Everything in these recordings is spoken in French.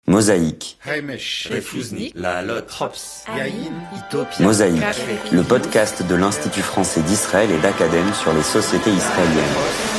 Mosaïque. Mosaïque, le podcast de l'Institut français d'Israël et d'Acadème sur les sociétés israéliennes.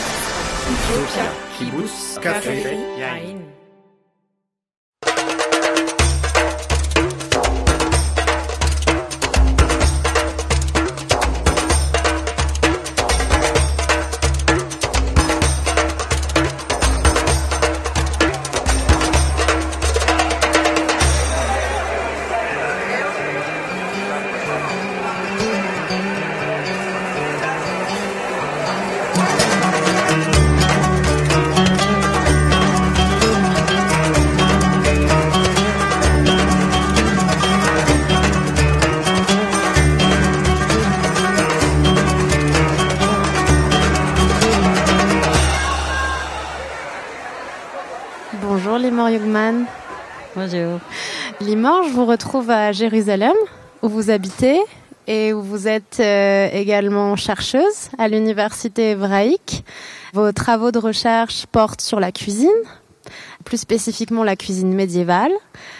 Bonjour Limor Yugman. Bonjour. Limor, je vous retrouve à Jérusalem, où vous habitez et où vous êtes également chercheuse à l'université hébraïque. Vos travaux de recherche portent sur la cuisine, plus spécifiquement la cuisine médiévale,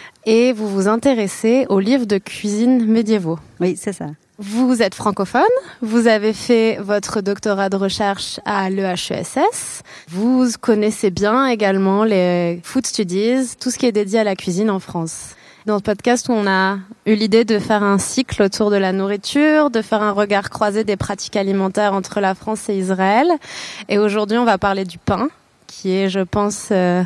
et vous vous intéressez aux livres de cuisine médiévaux. Oui, c'est ça. Vous êtes francophone, vous avez fait votre doctorat de recherche à l'EHESS. Vous connaissez bien également les food studies, tout ce qui est dédié à la cuisine en France. Dans ce podcast, on a eu l'idée de faire un cycle autour de la nourriture, de faire un regard croisé des pratiques alimentaires entre la France et Israël. Et aujourd'hui, on va parler du pain, qui est, je pense,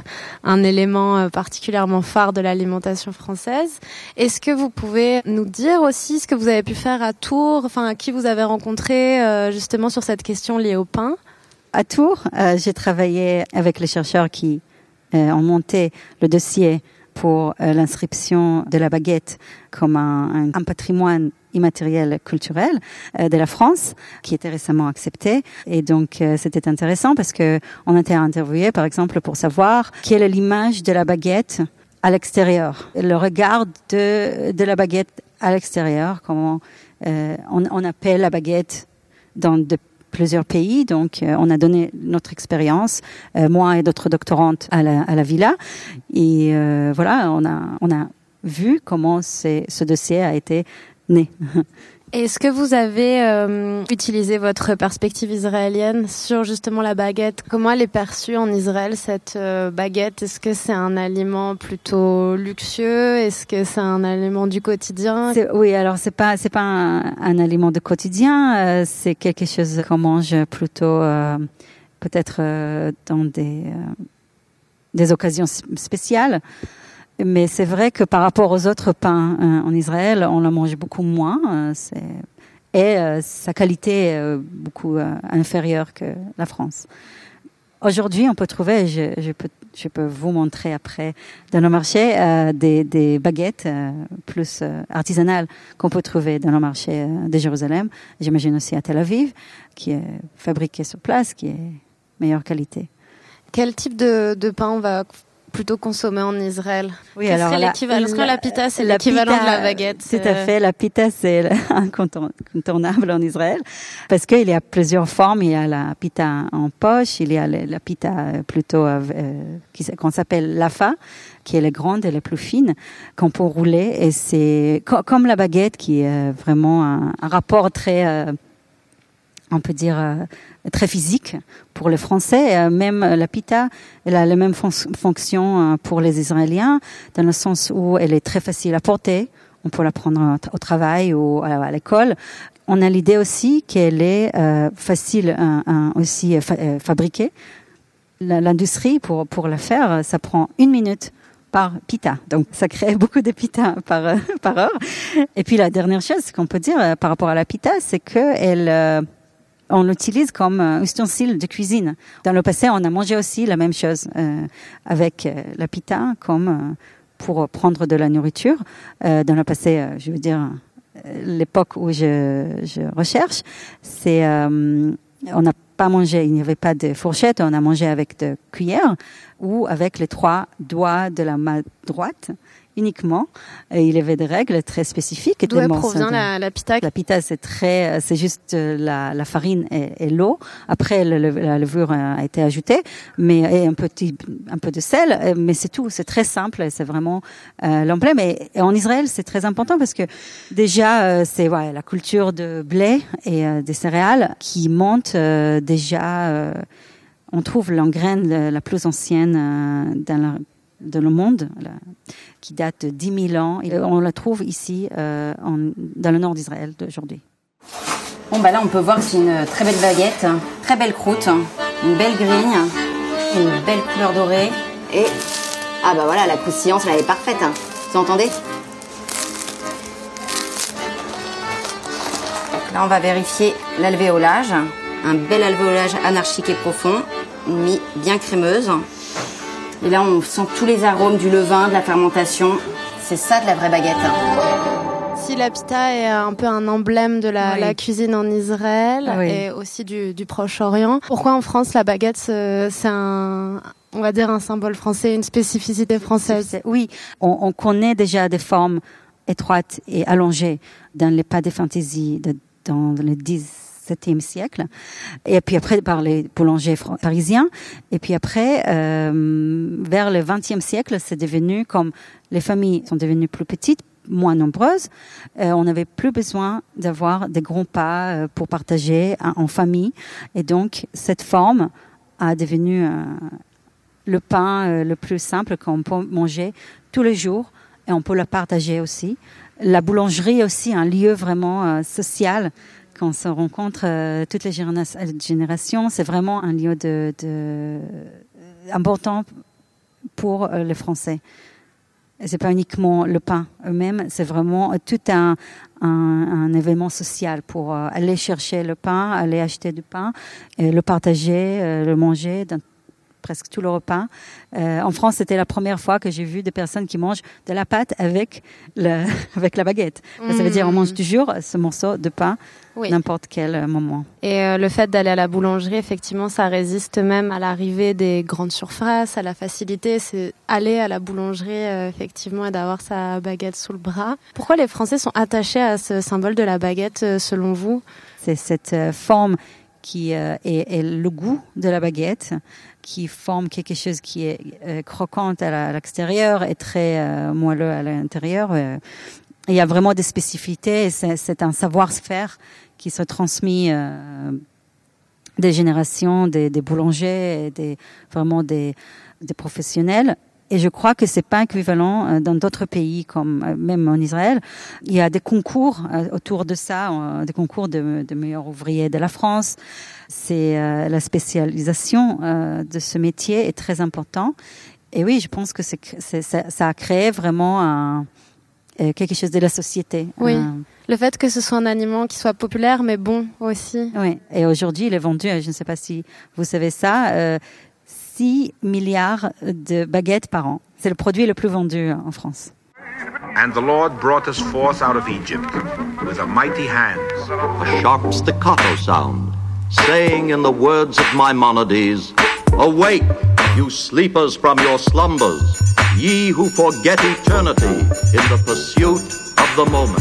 un élément particulièrement phare de l'alimentation française. Est-ce que vous pouvez nous dire aussi ce que vous avez pu faire à Tours, enfin, qui vous avez rencontré justement sur cette question liée au pain? À Tours, j'ai travaillé avec les chercheurs qui ont monté le dossier pour l'inscription de la baguette comme un patrimoine immatériel culturel de la France, qui était récemment accepté. Et donc, c'était intéressant parce que on a été interviewé, par exemple, pour savoir quelle est l'image de la baguette à l'extérieur, le regard de la baguette à l'extérieur, comment on appelle la baguette dans plusieurs pays. Donc, on a donné notre expérience, moi et d'autres doctorantes à la Villa. Et voilà, on a vu comment ce dossier a été né. Est-ce que vous avez utilisé votre perspective israélienne sur justement la baguette? Comment elle est perçue en Israël, cette baguette? Est-ce que c'est un aliment plutôt luxueux? Est-ce que c'est un aliment du quotidien? Oui, alors c'est pas un aliment de quotidien. C'est quelque chose qu'on mange plutôt peut-être dans des occasions spéciales. Mais c'est vrai que par rapport aux autres pains en Israël, on la mange beaucoup moins. Sa qualité est beaucoup inférieure que la France. Aujourd'hui, on peut trouver, je peux vous montrer après, dans le marché, des baguettes plus artisanales qu'on peut trouver dans le marché de Jérusalem. J'imagine aussi à Tel Aviv, qui est fabriqué sur place, qui est meilleure qualité. Quel type de pain on va plutôt consommé en Israël? Oui, alors est-ce que la pita c'est l'équivalent de la baguette? Tout à fait, la pita c'est incontournable en Israël parce qu'il y a plusieurs formes. Il y a la pita en poche, il y a la pita plutôt qu'on s'appelle lafa, qui est la grande et la plus fine qu'on peut rouler, et c'est comme la baguette qui est vraiment un rapport très on peut dire très physique pour les Français. Même la pita, elle a la même fonction pour les Israéliens, dans le sens où elle est très facile à porter. On peut la prendre au travail ou à l'école. On a l'idée aussi qu'elle est facile aussi fabriquée. L'industrie, pour la faire, ça prend 1 minute par pita. Donc, ça crée beaucoup de pita par heure. Et puis, la dernière chose qu'on peut dire par rapport à la pita, c'est que on l'utilise comme ustensile de cuisine. Dans le passé, on a mangé aussi la même chose avec la pita, comme pour prendre de la nourriture. Dans le passé, je veux dire, l'époque où je recherche, on n'a pas mangé, il n'y avait pas de fourchette, on a mangé avec de cuillères ou avec les 3 doigts de la main droite uniquement. Et il y avait des règles très spécifiques. D'où elle provient la pita? La pita, c'est juste la farine et l'eau. Après, la levure a été ajoutée, et un peu de sel, mais c'est tout. C'est très simple. C'est vraiment l'emblème. Et en Israël, c'est très important parce que déjà, c'est la culture de blé et des céréales qui monte déjà. On trouve l'engraine la plus ancienne dans le monde, qui date de 10 000 ans. Et on la trouve ici, dans le nord d'Israël d'aujourd'hui. Bon, là, on peut voir que c'est une très belle baguette, très belle croûte, une belle grigne, une belle couleur dorée. Et, voilà, la croustillance, elle est parfaite. Vous entendez? Là, on va vérifier l'alvéolage. Un bel alvéolage anarchique et profond, bien crémeuse. Et là, on sent tous les arômes du levain, de la fermentation. C'est ça de la vraie baguette. Si la pita est un peu un emblème de la cuisine en Israël et aussi du Proche-Orient, pourquoi en France la baguette c'est on va dire un symbole français, une spécificité française? Oui, on connaît déjà des formes étroites et allongées dans les pâtes de fantaisie dans le 17e siècle, et puis après par les boulangers parisiens, et puis après vers le 20e siècle, c'est devenu comme les familles sont devenues plus petites, moins nombreuses, on n'avait plus besoin d'avoir des grands pas pour partager en famille, et donc cette forme a devenu le pain le plus simple qu'on peut manger tous les jours, et on peut le partager aussi. La boulangerie est aussi un lieu vraiment social. Quand on se rencontre toutes les générations, c'est vraiment un lieu important pour les Français. Et c'est pas uniquement le pain eux-mêmes, c'est vraiment tout un événement social pour aller chercher le pain, aller acheter du pain, et le partager, le manger dans presque tout le repas. En France, c'était la première fois que j'ai vu des personnes qui mangent de la pâte avec la baguette. Ça veut dire on mange toujours ce morceau de pain n'importe quel moment. Et le fait d'aller à la boulangerie, effectivement, ça résiste même à l'arrivée des grandes surfaces, à la facilité. C'est aller à la boulangerie, effectivement, et d'avoir sa baguette sous le bras. Pourquoi les Français sont attachés à ce symbole de la baguette, selon vous? C'est cette forme qui est le goût de la baguette, qui forme quelque chose qui est croquant à l'extérieur et très moelleux à l'intérieur. Il y a vraiment des spécificités, et c'est un savoir-faire qui se transmet des générations, des boulangers, et vraiment des professionnels. Et je crois que c'est pas équivalent dans d'autres pays, comme même en Israël. Il y a des concours autour de ça, des concours de meilleurs ouvriers de la France. C'est la spécialisation de ce métier est très important. Et oui, je pense que ça a créé vraiment quelque chose de la société. Oui. Le fait que ce soit un aliment qui soit populaire, mais bon aussi. Oui. Et aujourd'hui, il est vendu, je ne sais pas si vous savez ça, 6 milliards de baguettes par an. C'est le produit le plus vendu en France. And the Lord brought us forth out of Egypt with a mighty hand. A sharp staccato sound, saying in the words of Maimonides, "Awake, you sleepers from your slumbers, ye who forget eternity in the pursuit of the moment."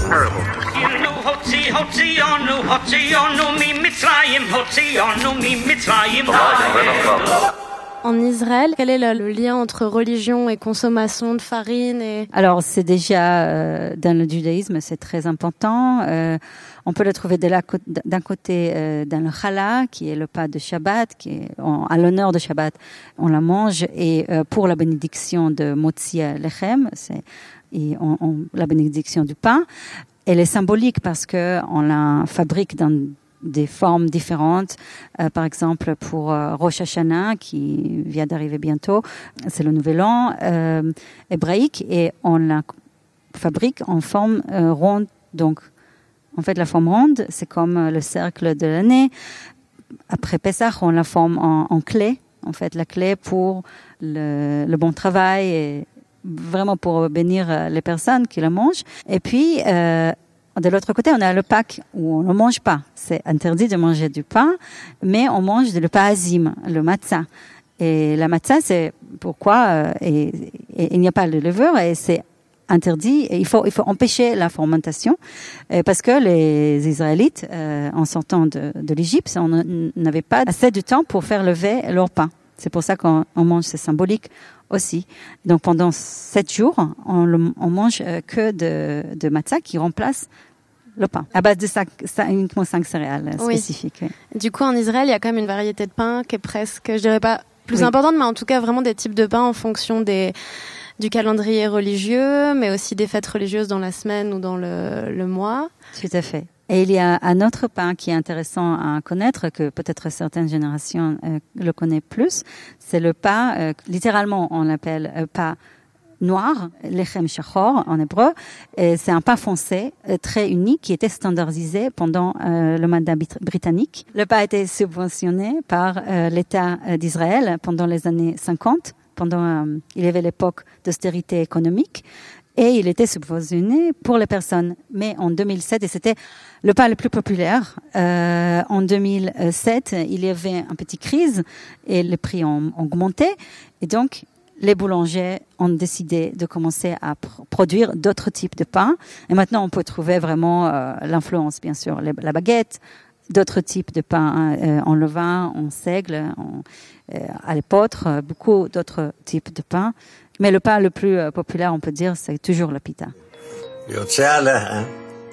En Israël, quel est le lien entre religion et consommation de farine Alors, c'est déjà dans le judaïsme, c'est très important. On peut le trouver d'un côté dans le challah, qui est le pain de Shabbat, qui est à l'honneur de Shabbat, on la mange, et pour la bénédiction de Motzi Lechem, la bénédiction du pain. Elle est symbolique parce que on la fabrique dans des formes différentes. Par exemple, pour Rosh Hashanah, qui vient d'arriver bientôt, c'est le nouvel an hébraïque, et on la fabrique en forme ronde. Donc, en fait, la forme ronde, c'est comme le cercle de l'année. Après Pessah, on la forme en clé. En fait, la clé pour le bon travail, et vraiment pour bénir les personnes qui la mangent. Et puis, de l'autre côté, on a le Pâques où on ne mange pas. C'est interdit de manger du pain, mais on mange le paazim, le matzah. Et la matzah, c'est pourquoi il n'y a pas de levure et c'est interdit. Et il faut empêcher la fermentation parce que les Israélites, en sortant de l'Égypte, n'avaient pas assez de temps pour faire lever leur pain. C'est pour ça qu'on mange, c'est symbolique aussi. Donc pendant 7 jours, on mange que de matzah qui remplace le pain, à base de uniquement 5 céréales spécifiques. Oui. Du coup, en Israël, il y a quand même une variété de pain qui est presque, je dirais pas plus importante, mais en tout cas vraiment des types de pain en fonction du calendrier religieux, mais aussi des fêtes religieuses dans la semaine ou dans le mois. Tout à fait. Et il y a un autre pain qui est intéressant à connaître, que peut-être certaines générations le connaissent plus. C'est le pain, littéralement on l'appelle pain noir, lechem shachor en hébreu. Et c'est un pain foncé très unique qui était standardisé pendant le mandat britannique. Le pain a été subventionné par l'État d'Israël pendant les années 50. Il y avait l'époque d'austérité économique. Et il était subventionné pour les personnes. Mais en 2007, et c'était le pain le plus populaire, en 2007, il y avait une petite crise et les prix ont augmenté. Et donc, les boulangers ont décidé de commencer à produire d'autres types de pain. Et maintenant, on peut trouver vraiment l'influence, bien sûr, la baguette, d'autres types de pain en levain, en seigle, à l'épeautre, beaucoup d'autres types de pain. Mais le pain le plus populaire, on peut dire, c'est toujours le pita. יוצא הלחם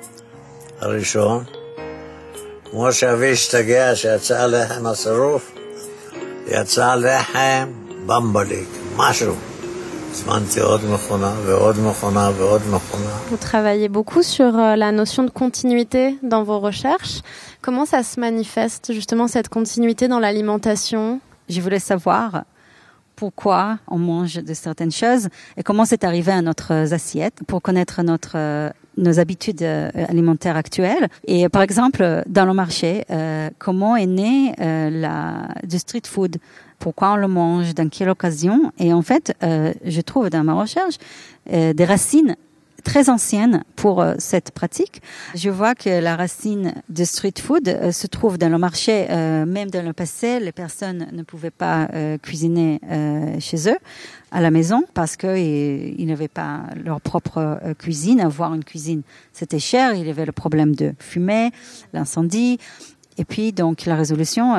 הראשון, כמו שאבי השתגע שיצא הלחם השרוף, יצא לחם במבליק, משהו. הזמנתי עוד מכונה ועוד מכונה ועוד מכונה. Vous travaillez beaucoup sur la notion de continuité dans vos recherches. Comment ça se manifeste, justement, cette continuité dans l'alimentation ? Je voulais savoir pourquoi on mange de certaines choses et comment c'est arrivé à notre assiette pour connaître nos habitudes alimentaires actuelles. Et par exemple, dans le marché, comment est né du street food? Pourquoi on le mange? Dans quelle occasion? Et en fait, je trouve dans ma recherche des racines très ancienne pour cette pratique. Je vois que la racine de street food se trouve dans le marché. Même dans le passé, les personnes ne pouvaient pas cuisiner chez eux, à la maison, parce qu'ils n'avaient pas leur propre cuisine. Avoir une cuisine, c'était cher. Il y avait le problème de fumée, l'incendie. Et puis, donc, la résolution,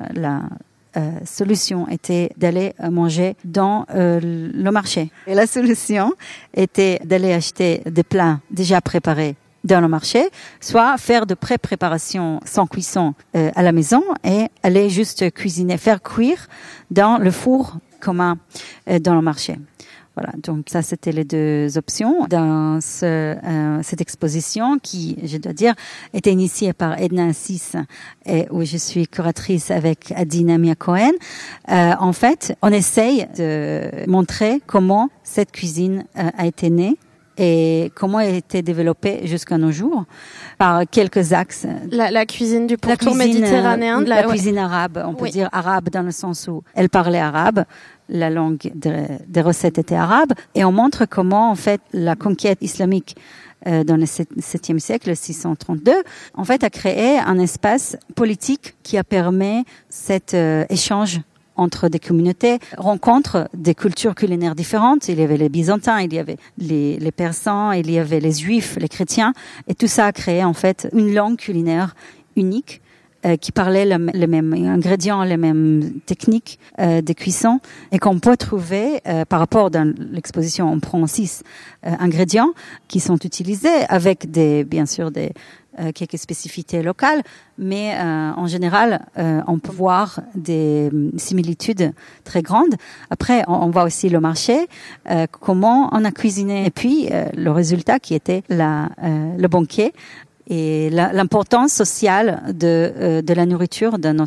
solution était d'aller manger dans le marché. Et la solution était d'aller acheter des plats déjà préparés dans le marché, soit faire de pré-préparation sans cuisson à la maison et aller juste cuisiner, faire cuire dans le four commun dans le marché. Voilà, donc ça c'était les deux options dans cette exposition qui, je dois dire, était initiée par Edna Assis et où je suis curatrice avec Adina Mia Cohen. En fait, on essaye de montrer comment cette cuisine a été née et comment elle a été développée jusqu'à nos jours par quelques axes. La cuisine du pourtour méditerranéen, la cuisine arabe, on peut dire arabe dans le sens où elle parlait arabe. La langue des recettes était arabe, et on montre comment, en fait, la conquête islamique dans le 7e siècle, 632, en fait, a créé un espace politique qui a permis cet échange entre des communautés, rencontre des cultures culinaires différentes. Il y avait les Byzantins, il y avait les Persans, il y avait les Juifs, les chrétiens, et tout ça a créé, en fait, une langue culinaire unique qui parlait les mêmes ingrédients, les mêmes techniques de cuisson, et qu'on peut trouver par rapport dans l'exposition. On prend 6 ingrédients qui sont utilisés avec bien sûr quelques spécificités locales, mais en général, on peut voir des similitudes très grandes. Après, on voit aussi le marché, comment on a cuisiné, et puis le résultat qui était le banquet, et l'importance sociale de la nourriture de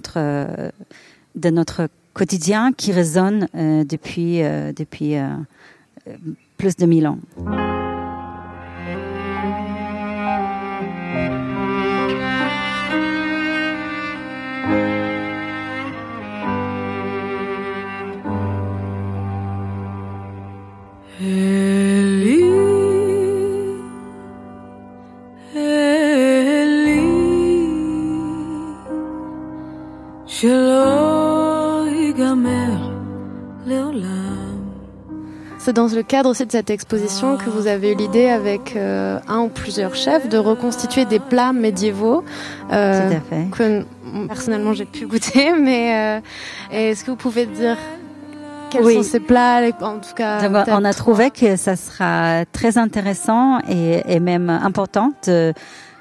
notre quotidien qui résonne depuis plus de 1000 ans. שלא ייגמר C'est dans le cadre aussi de cette exposition que vous avez eu l'idée avec un ou plusieurs chefs de reconstituer des plats médiévaux Tout à fait. que personnellement j'ai pu goûter, mais est-ce que vous pouvez dire quels sont ces plats, en tout cas? Donc, on a trouvé que ça sera très intéressant et même important de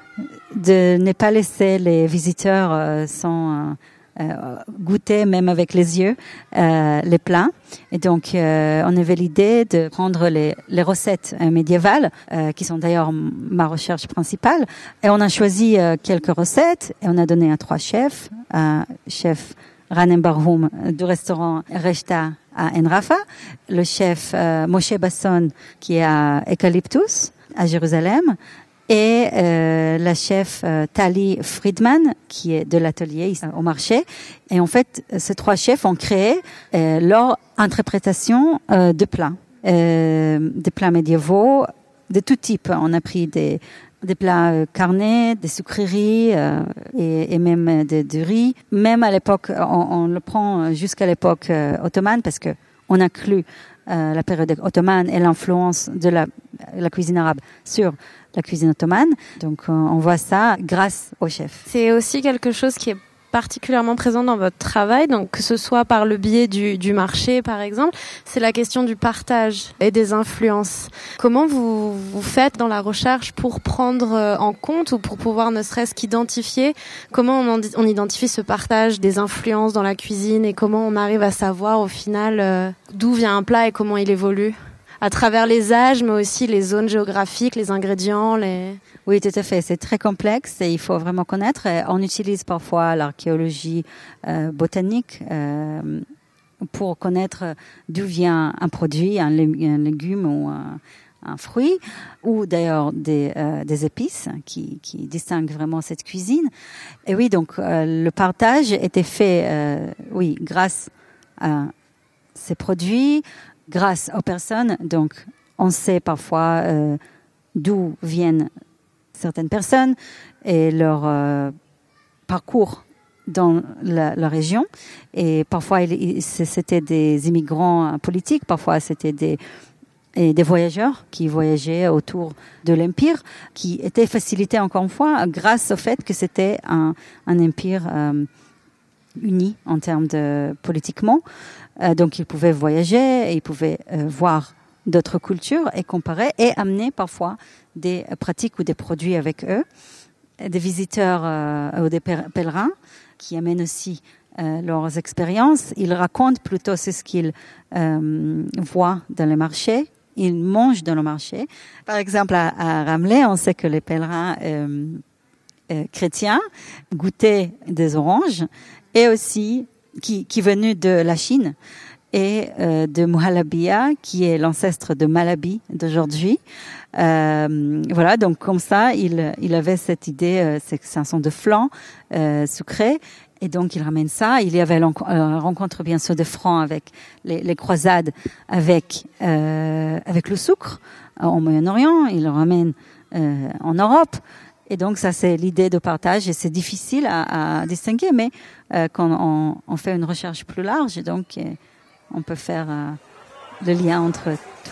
ne pas laisser les visiteurs sans goûter, même avec les yeux, les plats. Et donc, on avait l'idée de prendre les recettes médiévales, qui sont d'ailleurs ma recherche principale. Et on a choisi quelques recettes et on a donné à 3 chefs, chef Ranem Barhoum du restaurant Rechta à Enrafa, le chef Moshe Basson qui est à Eucalyptus à Jérusalem, et la chef Tali Friedman qui est de l'atelier au marché. Et en fait, ces 3 chefs ont créé leur interprétation de plats, des plats médiévaux de tout type. On a pris des plats carnés, des sucreries et même du riz. Même à l'époque, on le prend jusqu'à l'époque ottomane parce que on inclut la période ottomane et l'influence de la cuisine arabe sur la cuisine ottomane. Donc on voit ça grâce au chef. C'est aussi quelque chose qui est particulièrement présent dans votre travail, donc que ce soit par le biais du marché par exemple, c'est la question du partage et des influences. Comment vous faites dans la recherche pour prendre en compte ou pour pouvoir ne serait-ce qu'identifier comment on identifie ce partage des influences dans la cuisine et comment on arrive à savoir au final d'où vient un plat et comment il évolue à travers les âges, mais aussi les zones géographiques, les ingrédients, Oui, tout à fait. C'est très complexe et il faut vraiment connaître. On utilise parfois l'archéologie botanique pour connaître d'où vient un produit, un légume ou un fruit, ou d'ailleurs des épices qui distinguent vraiment cette cuisine. Et oui, donc le partage était fait, grâce à ces produits, grâce aux personnes. Donc, on sait parfois d'où viennent certaines personnes et leur parcours dans la région. Et parfois, c'était des immigrants politiques, parfois c'était des voyageurs qui voyageaient autour de l'Empire, qui étaient facilités encore une fois grâce au fait que c'était un empire uni en termes de politiquement. Donc ils pouvaient voyager, et ils pouvaient voir d'autres cultures et comparer et amener parfois des pratiques ou des produits avec eux. Des visiteurs ou des pèlerins qui amènent aussi leurs expériences. Ils racontent plutôt ce qu'ils voient dans les marchés. Ils mangent dans le marché. Par exemple, à Ramleh, on sait que les pèlerins chrétiens goûtaient des oranges et aussi qui venaient de la Chine et de Muhalabia, qui est l'ancêtre de Malabi d'aujourd'hui. Voilà, donc comme ça, il avait cette idée, c'est un son de flan sucré, et donc il ramène ça. Il y avait la rencontre bien sûr de Francs avec les croisades avec le sucre au Moyen-Orient. Il le ramène en Europe. Et donc ça, c'est l'idée de partage et c'est difficile à distinguer, mais quand on fait une recherche plus large, donc on peut faire le lien entre tout.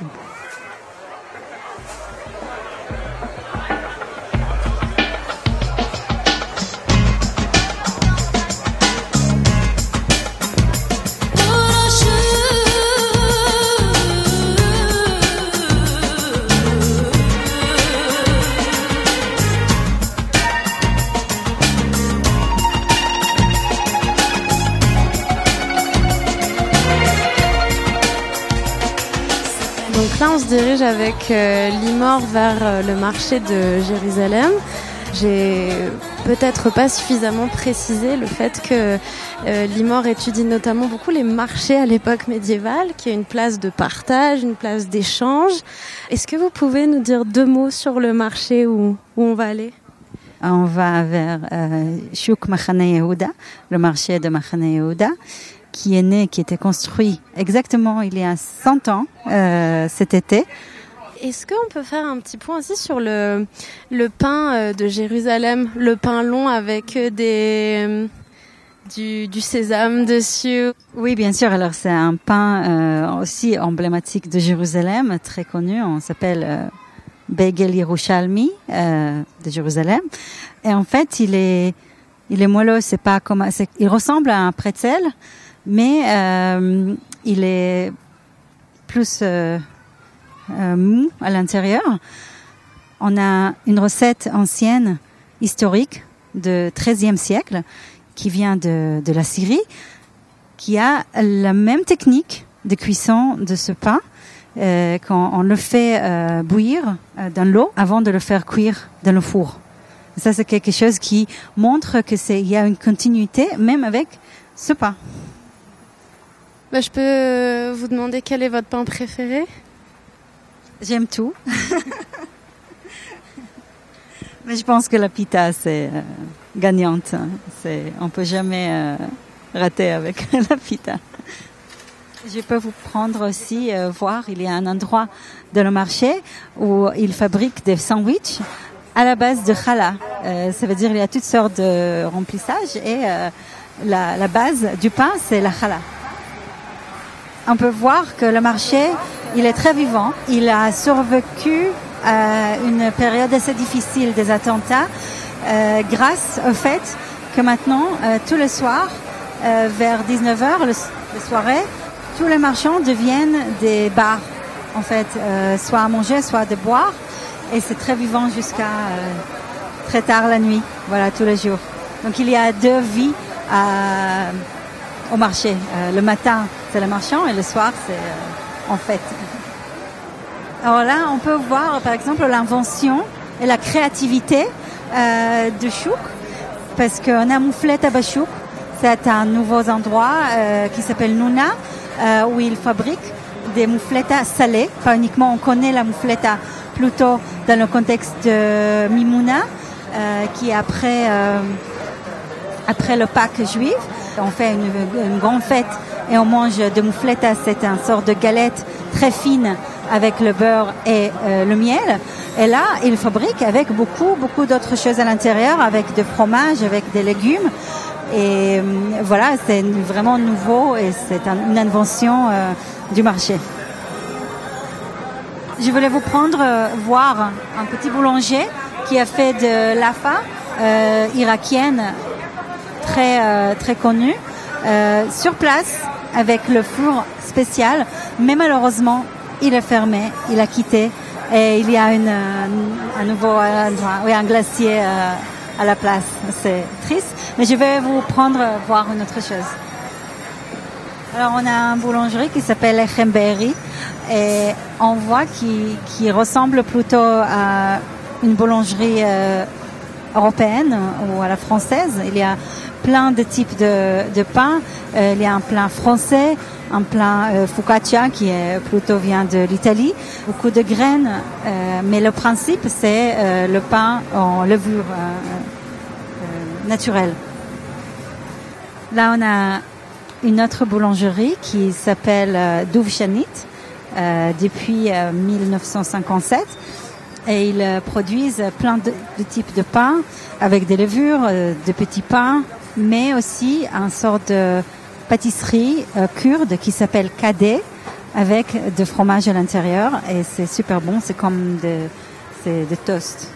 Donc là, on se dirige avec Limor vers le marché de Jérusalem. J'ai peut-être pas suffisamment précisé le fait que Limor étudie notamment beaucoup les marchés à l'époque médiévale, qui est une place de partage, une place d'échange. Est-ce que vous pouvez nous dire 2 mots sur le marché où on va aller ? On va vers Shuk Machane Yehuda, le marché de Machane Yehuda, qui était construit exactement il y a 100 ans cet été. Est-ce qu'on peut faire un petit point aussi sur le pain de Jérusalem, le pain long avec des du sésame dessus. Oui, bien sûr. Alors, c'est un pain aussi emblématique de Jérusalem, très connu. On s'appelle Bagel Yerushalmi de Jérusalem. Et en fait, il est moelleux. Il ressemble à un pretzel, mais il est plus mou à l'intérieur. On a une recette ancienne, historique, de XIIIe siècle, qui vient de la Syrie, qui a la même technique de cuisson de ce pain, quand on le fait bouillir dans l'eau avant de le faire cuire dans le four. Et ça, c'est quelque chose qui montre il y a une continuité, même avec ce pain. Je peux vous demander quel est votre pain préféré? J'aime tout. Mais je pense que la pita, c'est gagnante. On peut jamais rater avec la pita. Je peux vous prendre aussi, voir, il y a un endroit dans le marché où ils fabriquent des sandwichs à la base de challah. Ça veut dire qu'il y a toutes sortes de remplissages et la base du pain, c'est la challah. On peut voir que le marché, il est très vivant. Il a survécu une période assez difficile des attentats grâce au fait que maintenant, tous les soirs, vers 19h, le soirée, tous les marchands deviennent des bars, en fait, soit à manger, soit à boire. Et c'est très vivant jusqu'à très tard la nuit, voilà, tous les jours. Donc il y a deux vies au marché. Le matin, c'est le marchand et le soir, c'est en fête. Alors là, on peut voir, par exemple, l'invention et la créativité de chouk, parce qu'on a Moufleta à Bachouk. C'est un nouveau endroit qui s'appelle Nouna, où ils fabriquent des moufletas salées. Pas uniquement, on connaît la moufleta plutôt dans le contexte de Mimouna, qui est après le Pâques juif. On fait une grande fête et on mange de moufleta. C'est une sorte de galette très fine avec le beurre et le miel. Et là, ils fabriquent avec beaucoup d'autres choses à l'intérieur, avec des fromages, avec des légumes. Et voilà, c'est vraiment nouveau et c'est une invention du marché. Je voulais vous prendre voir un petit boulanger qui a fait de l'afa irakienne très connue sur place avec le four spécial, mais malheureusement il est fermé, il a quitté et il y a un nouveau endroit, un glacier à la place. C'est triste, mais je vais vous prendre voir une autre chose. Alors on a une boulangerie qui s'appelle Echem Be'eri et on voit qui ressemble plutôt à une boulangerie européenne ou à la française. Il y a plein de types de pain. Il y a un pain français, un pain focaccia qui vient de l'Italie, beaucoup de graines, mais le principe c'est le pain en levure naturelle. Là on a une autre boulangerie qui s'appelle Duvshanit depuis 1957 et ils produisent plein de types de pain avec des levures, de petits pains, mais aussi une sorte de pâtisserie kurde qui s'appelle kadeh avec de fromage à l'intérieur et c'est super bon, c'est comme des toasts.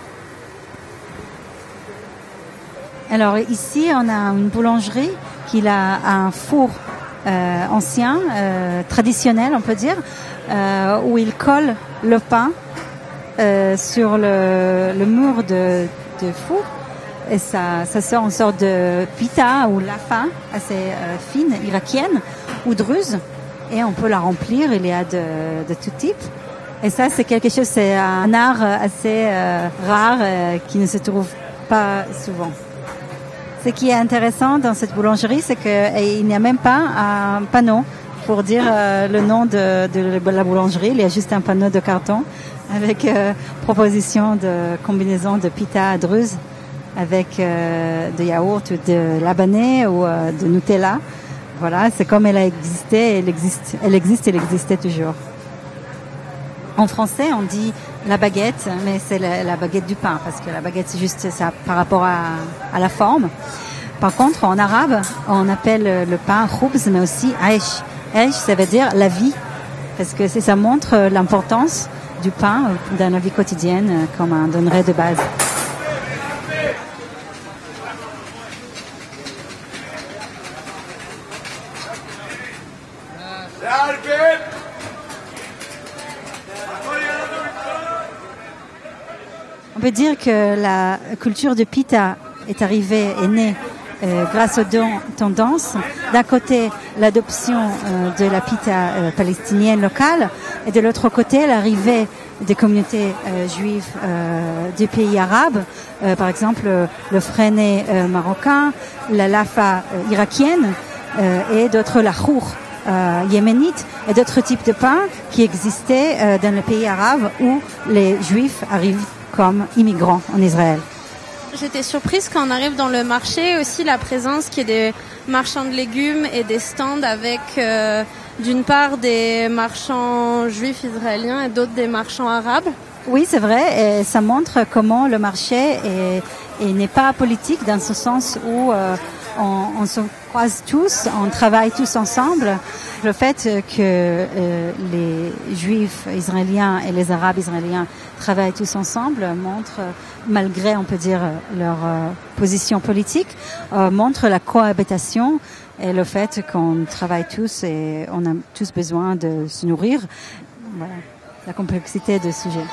Alors ici on a une boulangerie qui a un four ancien, traditionnel on peut dire, où il colle le pain sur le mur de four et ça sort une sorte de pita ou lafa assez fine, irakienne ou druze et on peut la remplir, il y a de tout type. Et ça c'est quelque chose, c'est un art assez rare qui ne se trouve pas souvent. Ce qui est intéressant dans cette boulangerie, c'est qu'il n'y a même pas un panneau pour dire le nom de la boulangerie. Il y a juste un panneau de carton avec proposition de combinaison de pita à druze avec de yaourt ou de labanais ou de Nutella. Voilà, c'est comme elle a existé, elle existait toujours. En français, on dit la baguette, mais c'est la baguette du pain, parce que la baguette, c'est juste ça par rapport à la forme. Par contre, en arabe, on appelle le pain khubz, mais aussi aish. Aish, ça veut dire la vie, parce que ça montre l'importance du pain dans la vie quotidienne comme un denrée de base. On peut dire que la culture de pita est née grâce aux deux tendances. D'un côté, l'adoption de la pita palestinienne locale, et de l'autre côté, l'arrivée des communautés juives des pays arabes, par exemple le freiné marocain, la lafa irakienne et d'autres lachour yéménites et d'autres types de pain qui existaient dans les pays arabes où les juifs arrivent comme immigrants en Israël. J'étais surprise quand on arrive dans le marché aussi la présence qui est des marchands de légumes et des stands avec d'une part des marchands juifs israéliens et d'autres des marchands arabes. Oui, c'est vrai, et ça montre comment le marché n'est pas politique dans ce sens où on se croise tous, on travaille tous ensemble. Le fait que les Juifs israéliens et les Arabes israéliens travaillent tous ensemble montre, malgré, on peut dire, leur position politique, montre la cohabitation et le fait qu'on travaille tous et on a tous besoin de se nourrir. Voilà, la complexité du sujet.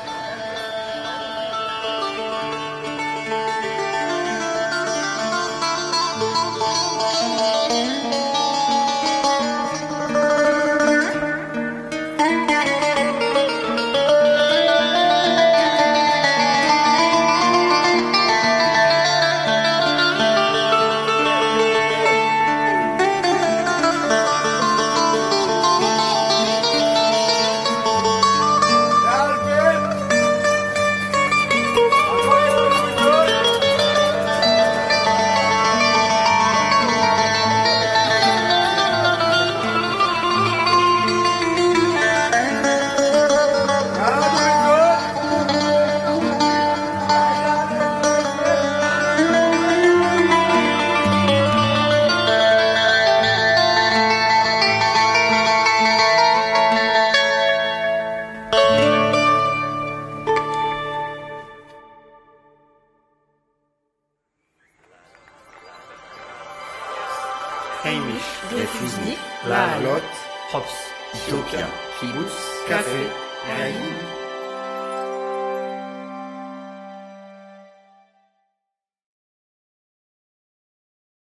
Hamish, Refusnik, La Halot, Hops, Ethiopian, Kibbutz, Café, Yaïn.